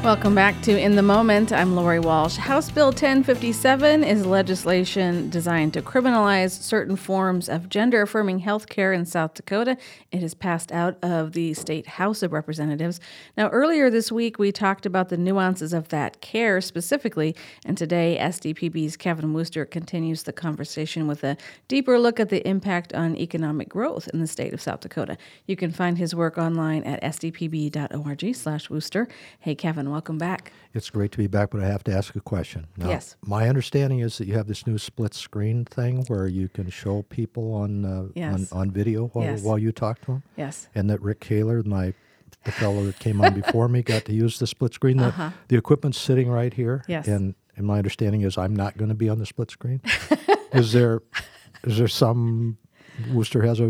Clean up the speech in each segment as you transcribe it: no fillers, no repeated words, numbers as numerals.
Welcome back to In the Moment. I'm Lori Walsh. House Bill 1057 is legislation designed to criminalize certain forms of gender-affirming health care in South Dakota. It has passed out of the State House of Representatives. Now, earlier this week, we talked about the nuances of that care specifically, and today, SDPB's Kevin Wooster continues the conversation with a deeper look at the impact on economic growth in the state of South Dakota. You can find his work online at sdpb.org/Wooster. Hey, Kevin, welcome back. It's great to be back, but I have to ask a question. Now, yes. My understanding is that you have this new split screen thing where you can show people on video while you talk to them. Yes. And that Rick Kaler, the fellow that came on before me, got to use the split screen. The equipment's sitting right here. Yes. And my understanding is I'm not going to be on the split screen. Is there some... Wooster has a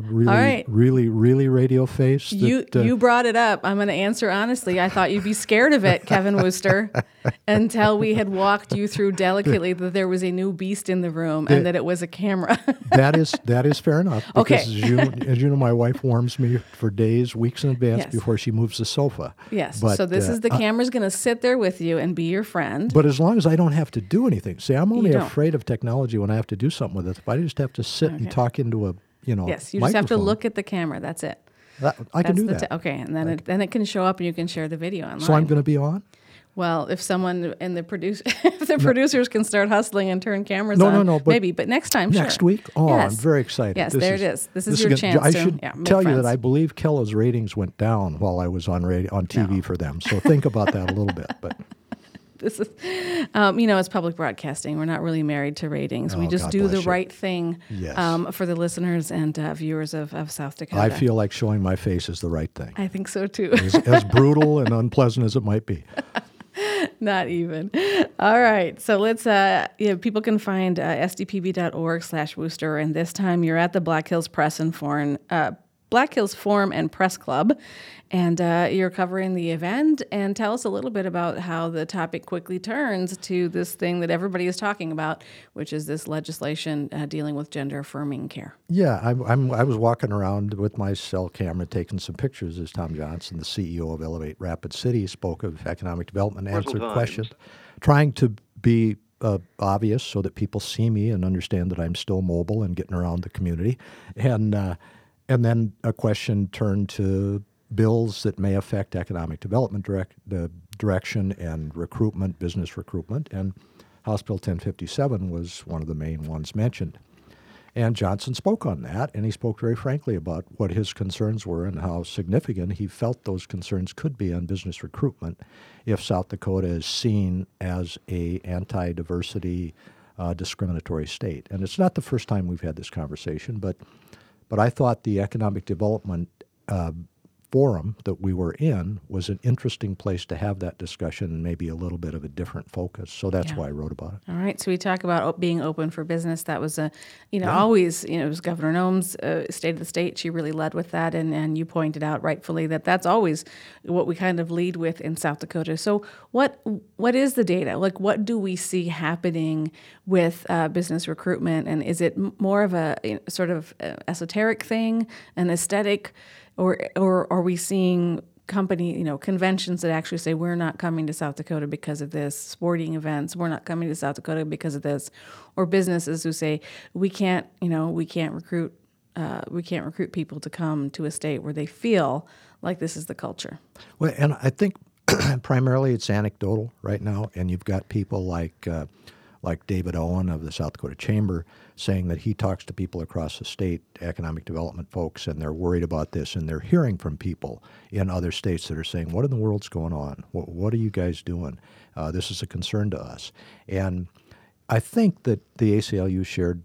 really radio face. You brought it up. I'm going to answer honestly. I thought you'd be scared of it, Kevin Wooster, until we had walked you through delicately that there was a new beast in the room and that it was a camera. That is fair enough. Okay. Because as you know, my wife warms me for days, weeks in advance before she moves the sofa. Yes. But, so this is the camera's going to sit there with you and be your friend. But as long as I don't have to do anything. See, I'm only afraid of technology when I have to do something with it. If I just have to sit and talk into a yes, you just have to look at the camera. That's it. I can do that. Okay, and then it can show up and you can share the video online. So I'm going to be on? Well, if someone in the producers can start hustling and turn cameras on, but maybe. But next time, next week? Oh, yes. I'm very excited. Yes, there it is. This is your chance. I should tell you that I friends. believe Kella's ratings went down while I was on TV for them. So think about that a little bit. But this is, it's public broadcasting. We're not really married to ratings. We just do the right thing for the listeners and viewers of South Dakota. I feel like showing my face is the right thing. I think so, too. as brutal and unpleasant as it might be. Not even. All right. So let's, people can find sdpb.org/Wooster. And this time you're at the Black Hills Forum and Press Club, and you're covering the event. And tell us a little bit about how the topic quickly turns to this thing that everybody is talking about, which is this legislation dealing with gender-affirming care. Yeah, I was walking around with my cell camera taking some pictures as Tom Johnson, the CEO of Elevate Rapid City, spoke of economic development, answered questions, trying to be obvious so that people see me and understand that I'm still mobile and getting around the community. And then a question turned to bills that may affect economic development direction and recruitment, business recruitment, and House Bill 1057 was one of the main ones mentioned. And Johnson spoke on that, and he spoke very frankly about what his concerns were and how significant he felt those concerns could be on business recruitment if South Dakota is seen as a anti-diversity, discriminatory state. And it's not the first time we've had this conversation, but I thought the economic development forum that we were in was an interesting place to have that discussion and maybe a little bit of a different focus. So that's why I wrote about it. All right. So we talk about being open for business. That was always, it was Governor Noem's State of the State. She really led with that. And you pointed out rightfully that that's always what we kind of lead with in South Dakota. So what is the data? Like, what do we see happening with business recruitment? And is it more of a sort of esoteric thing, an aesthetic, or are we seeing conventions that actually say we're not coming to South Dakota because of this, sporting events, we're not coming to South Dakota because of this, or businesses who say we can't recruit people to come to a state where they feel like this is the culture? Well, and I think primarily it's anecdotal right now, and you've got people like David Owen of the South Dakota Chamber saying that he talks to people across the state, economic development folks, and they're worried about this, and they're hearing from people in other states that are saying, what in the world's going on? What are you guys doing? This is a concern to us. And I think that the ACLU shared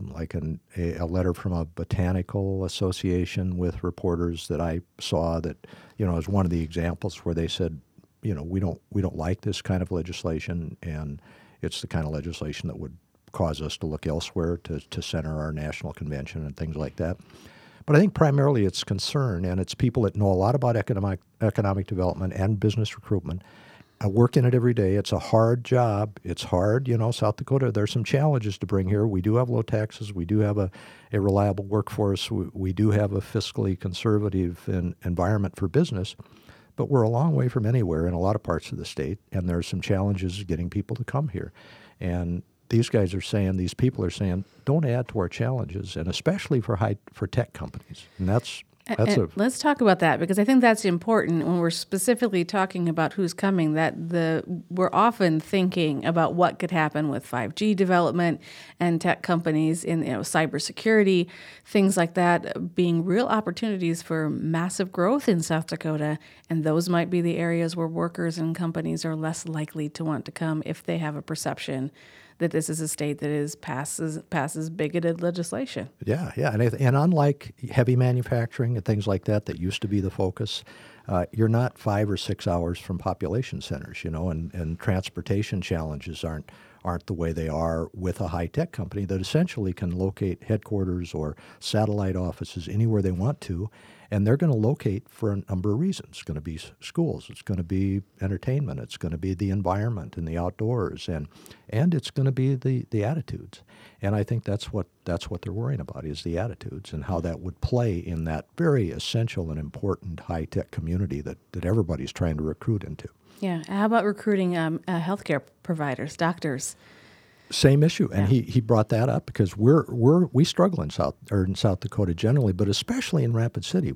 a letter from a botanical association with reporters that I saw that, is one of the examples where they said, we don't like this kind of legislation, and it's the kind of legislation that would cause us to look elsewhere to center our national convention and things like that. But I think primarily it's concern, and it's people that know a lot about economic development and business recruitment. I work in it every day. It's a hard job. It's hard. South Dakota, there's some challenges to bring here. We do have low taxes. We do have a reliable workforce. We do have a fiscally conservative environment for business. but we're a long way from anywhere in a lot of parts of the state, and there's some challenges getting people to come here. And these people are saying, don't add to our challenges, and especially for tech companies. And let's talk about that, because I think that's important when we're specifically talking about who's coming. We're often thinking about what could happen with 5G development and tech companies in cybersecurity, things like that, being real opportunities for massive growth in South Dakota. And those might be the areas where workers and companies are less likely to want to come if they have a perception that this is a state that passes bigoted legislation. Yeah. And unlike heavy manufacturing and things like that used to be the focus, you're not 5 or 6 hours from population centers, and transportation challenges aren't the way they are with a high-tech company that essentially can locate headquarters or satellite offices anywhere they want to, and they're going to locate for a number of reasons. It's going to be schools, it's going to be entertainment, it's going to be the environment and the outdoors, and it's going to be the attitudes. And I think that's what they're worrying about, is the attitudes and how that would play in that very essential and important high-tech community that everybody's trying to recruit into. Yeah. How about recruiting healthcare providers, doctors? Same issue, and he brought that up because we struggle in South Dakota generally, but especially in Rapid City.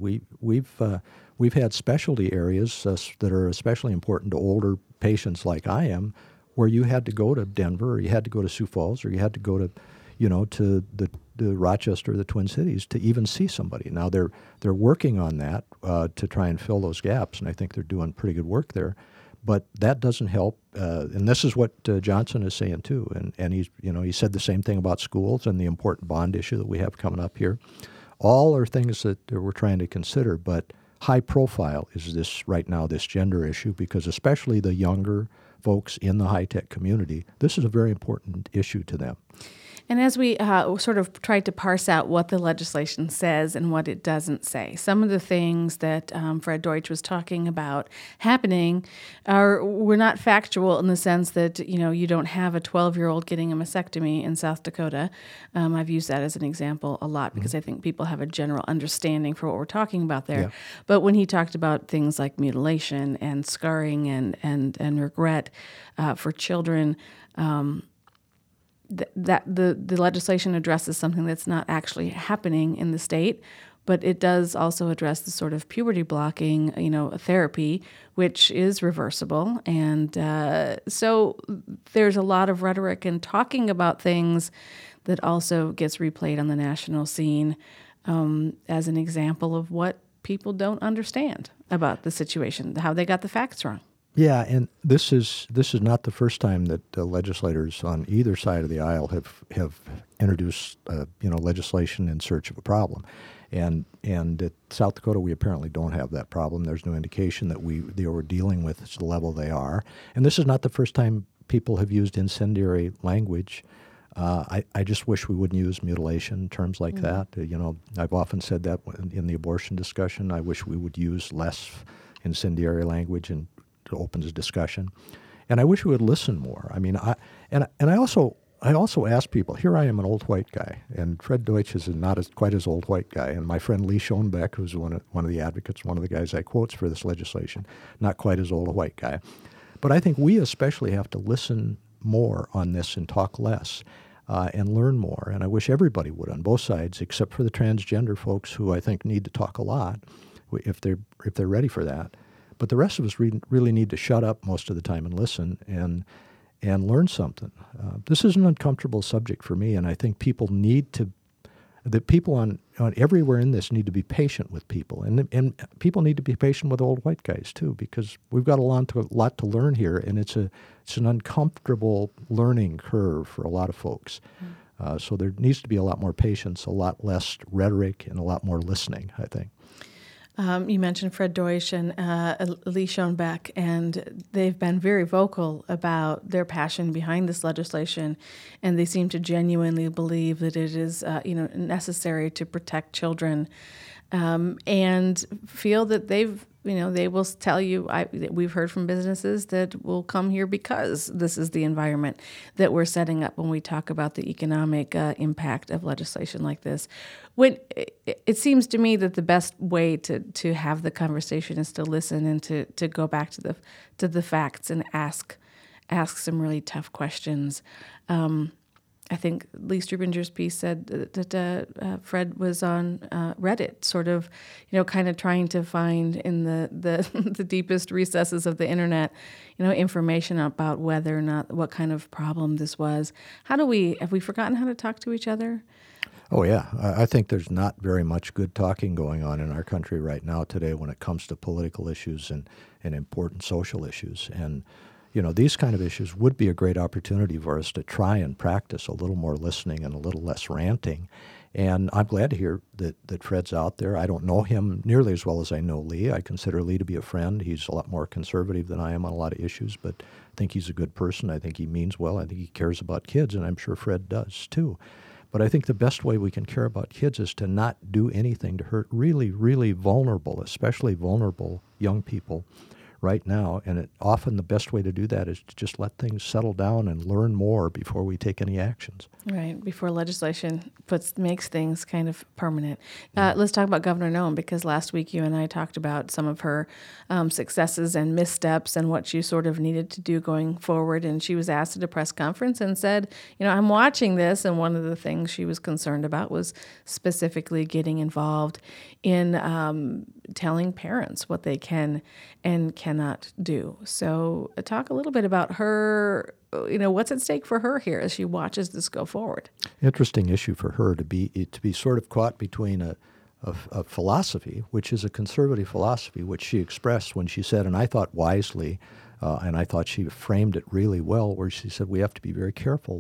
We've had specialty areas that are especially important to older patients like I am, where you had to go to Denver, or you had to go to Sioux Falls, or you had to go to, to the Rochester, the Twin Cities, to even see somebody. Now they're working on that to try and fill those gaps, and I think they're doing pretty good work there. But that doesn't help, and this is what Johnson is saying too. And he said the same thing about schools and the important bond issue that we have coming up here. All are things that we're trying to consider, but high profile is this gender issue, because especially the younger folks in the high-tech community, this is a very important issue to them. And as we sort of tried to parse out what the legislation says and what it doesn't say, some of the things that Fred Deutsch was talking about happening were not factual in the sense that, you don't have a 12-year-old getting a mastectomy in South Dakota. I've used that as an example a lot because I think people have a general understanding for what we're talking about there. Yeah. But when he talked about things like mutilation and scarring and regret for children, that the legislation addresses something that's not actually happening in the state, but it does also address the sort of puberty blocking, therapy, which is reversible. And so there's a lot of rhetoric and talking about things that also gets replayed on the national scene as an example of what people don't understand about the situation, how they got the facts wrong. Yeah, and this is not the first time that legislators on either side of the aisle have introduced legislation in search of a problem, and at South Dakota we apparently don't have that problem. There's no indication that they were dealing with the level they are, and this is not the first time people have used incendiary language. I just wish we wouldn't use mutilation terms like that. I've often said that in the abortion discussion. I wish we would use less incendiary language and opens a discussion, and I wish we would listen more. I mean, I also ask people. Here I am, an old white guy, and Fred Deutsch is not quite as old white guy, and my friend Lee Schoenbeck, who's one of the advocates, one of the guys I quotes for this legislation, not quite as old a white guy. But I think we especially have to listen more on this and talk less, and learn more. And I wish everybody would on both sides, except for the transgender folks, who I think need to talk a lot, if they're ready for that. But the rest of us really need to shut up most of the time and listen and learn something. This is an uncomfortable subject for me, and I think people on everywhere in this need to be patient with people, and people need to be patient with old white guys too, because we've got a lot to learn here, and it's an uncomfortable learning curve for a lot of folks. So there needs to be a lot more patience, a lot less rhetoric, and a lot more listening, I think. You mentioned Fred Deutsch and Lee Schoenbeck, and they've been very vocal about their passion behind this legislation, and they seem to genuinely believe that it is, necessary to protect children and feel that they will tell you, we've heard from businesses that will come here because this is the environment that we're setting up when we talk about the economic impact of legislation like this. When it seems to me that the best way to have the conversation is to listen and to go back to the facts and ask some really tough questions. I think Lee Strubinger's piece said that Fred was on Reddit, sort of, kind of trying to find in the the deepest recesses of the internet, information about whether or not, what kind of problem this was. Have we forgotten how to talk to each other? Oh, yeah. I think there's not very much good talking going on in our country right now today when it comes to political issues and important social issues. And these kind of issues would be a great opportunity for us to try and practice a little more listening and a little less ranting. And I'm glad to hear that Fred's out there. I don't know him nearly as well as I know Lee. I consider Lee to be a friend. He's a lot more conservative than I am on a lot of issues, but I think he's a good person. I think he means well. I think he cares about kids, and I'm sure Fred does too. But I think the best way we can care about kids is to not do anything to hurt really, really vulnerable, especially vulnerable young people right now, and often the best way to do that is to just let things settle down and learn more before we take any actions. Right, before legislation makes things kind of permanent. Let's talk about Governor Noem, because last week you and I talked about some of her successes and missteps and what she sort of needed to do going forward, and she was asked at a press conference and said, I'm watching this, and one of the things she was concerned about was specifically getting involved in telling parents what they can and cannot do. So talk a little bit about her, what's at stake for her here as she watches this go forward. Interesting issue for her to be sort of caught between a philosophy, which is a conservative philosophy, which she expressed when she said, and I thought wisely, and I thought she framed it really well, where she said we have to be very careful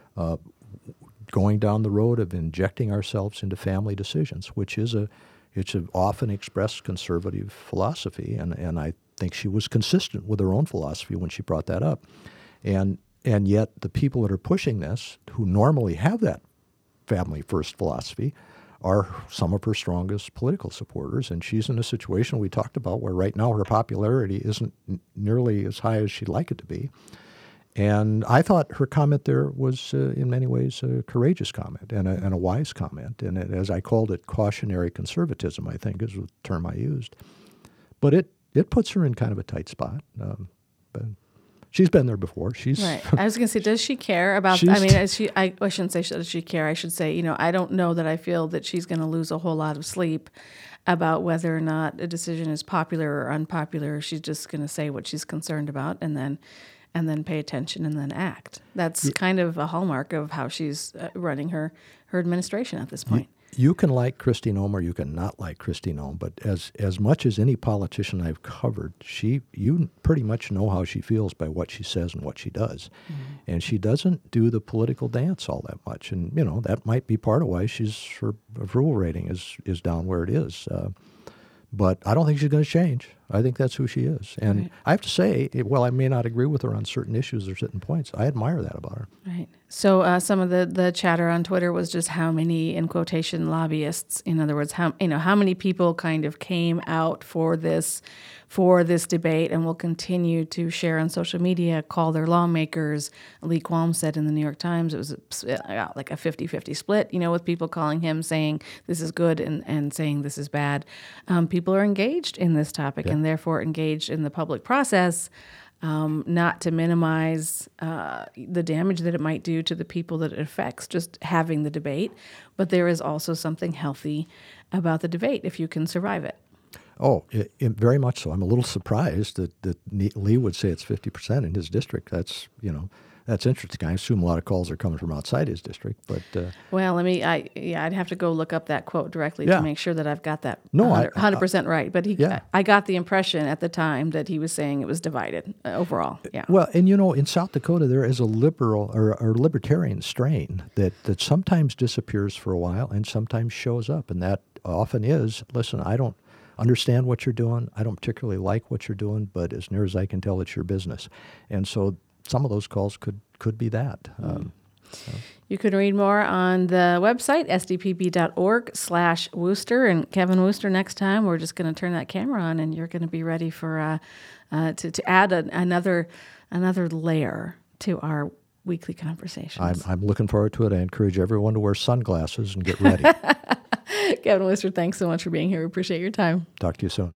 going down the road of injecting ourselves into family decisions, which is it's an often expressed conservative philosophy, and I think she was consistent with her own philosophy when she brought that up. And yet the people that are pushing this, who normally have that family first philosophy, are some of her strongest political supporters. And she's in a situation we talked about where right now her popularity isn't nearly as high as she'd like it to be. And I thought her comment there was, in many ways, a courageous comment and a wise comment. And as I called it, cautionary conservatism, I think is the term I used. But it puts her in kind of a tight spot. But she's been there before. She's right. I was going to say, does she care about? I shouldn't say does she care. I should say, I don't know that I feel that she's going to lose a whole lot of sleep about whether or not a decision is popular or unpopular. She's just going to say what she's concerned about, and then pay attention and then act. That's kind of a hallmark of how she's running her administration at this point. You can like Kristi Noem or you can not like Kristi Noem, but as much as any politician I've covered, you pretty much know how she feels by what she says and what she does. Mm-hmm. And she doesn't do the political dance all that much. And, that might be part of why her approval rating is down where it is. But I don't think she's going to change. I think that's who she is. And right. I have to say, while I may not agree with her on certain issues or certain points, I admire that about her. Right. So some of the chatter on Twitter was just how many, in quotation, lobbyists, in other words, how many people kind of came out for this debate and will continue to share on social media, call their lawmakers. Lee Qualm said in the New York Times it was like a 50-50 split, with people calling him, saying this is good and saying this is bad. People are engaged in this topic and therefore engaged in the public process, not to minimize the damage that it might do to the people that it affects, just having the debate. But there is also something healthy about the debate if you can survive it. Oh, very much so. I'm a little surprised that Lee would say it's 50% in his district. That's interesting. I assume a lot of calls are coming from outside his district, but well, I'd have to go look up that quote directly to make sure that I've got that 100% right. But I got the impression at the time that he was saying it was divided overall. Yeah. Well, and in South Dakota there is a liberal or libertarian strain that sometimes disappears for a while and sometimes shows up, and that often is, listen, I don't understand what you're doing. I don't particularly like what you're doing, but as near as I can tell, it's your business. And so some of those calls could be that. You can read more on the website, sdpb.org/Wooster. And Kevin Wooster, next time we're just going to turn that camera on and you're going to be ready for to add another layer to our weekly conversations. I'm looking forward to it. I encourage everyone to wear sunglasses and get ready. Kevin Wooster, thanks so much for being here. We appreciate your time. Talk to you soon.